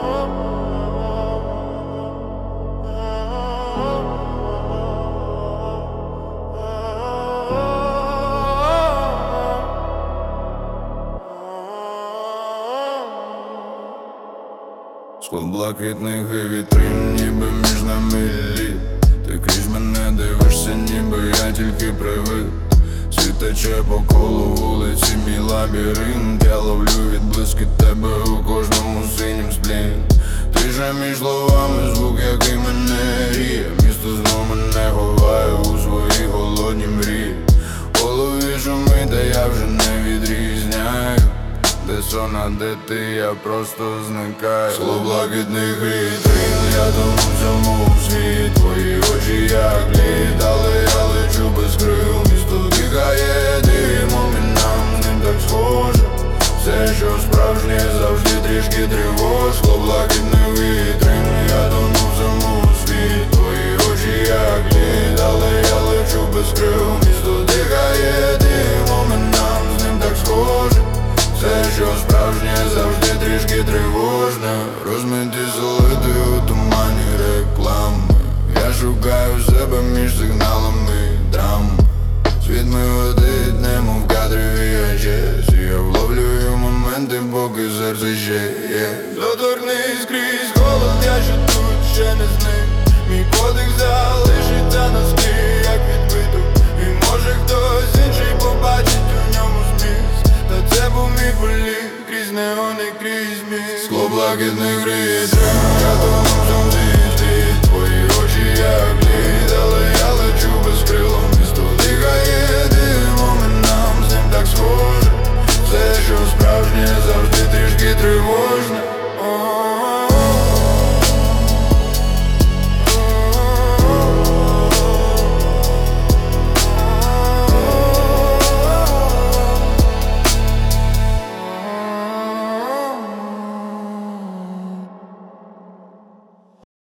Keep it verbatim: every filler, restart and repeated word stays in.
Склон блакитних і вітрин, ніби між нами лід. Ти крізь мене дивишся, ніби я тільки привид. Світ тече по колу вулиці, мій лабіринт. Я ловлю відблиски тебе у кожному синім сплін. Ти же між словами звук, який мене гріє. Місто знов мене ховає у свої голодні мрії. В голові шумить, та я вже не відрізняю, де сон, а де ти, я просто зникаю. Скло блакитних вітрин, я тону в цьому світ. Твої очі як лід, але я лечу без крил. Місто дихає димом і нам з ним так схоже. Все, що справжнє, завжди трішки тривож. Скло блакитних вітрин, я тону в цьому світ. Твої очі як лід, але я лечу без крил. Місто дихає димом і нам з ним так схоже. Все, що справжнє, завжди трішки тривожне. Розмиті солити у тумані реклами. Я шукаю себе між сигналами драм. Світ ми водить, немов кадри ві ейч ес. Я вловлюю моменти, поки серце ще є. Доторкнись крізь холод, я ще тут, ще не зник. Мій подих залишиться на склі, як відбиток. І може хтось інший побачить у ньому зміст. Та це був мій політ, крізь неони, крізь міст. Скло блакитних вітрин, я тону в цьому світі. Твої очі як лід, але я лечу без крил. Місто дихає димом і нам з ним так схоже. Все, що справжнє, завжди трішки тривожне.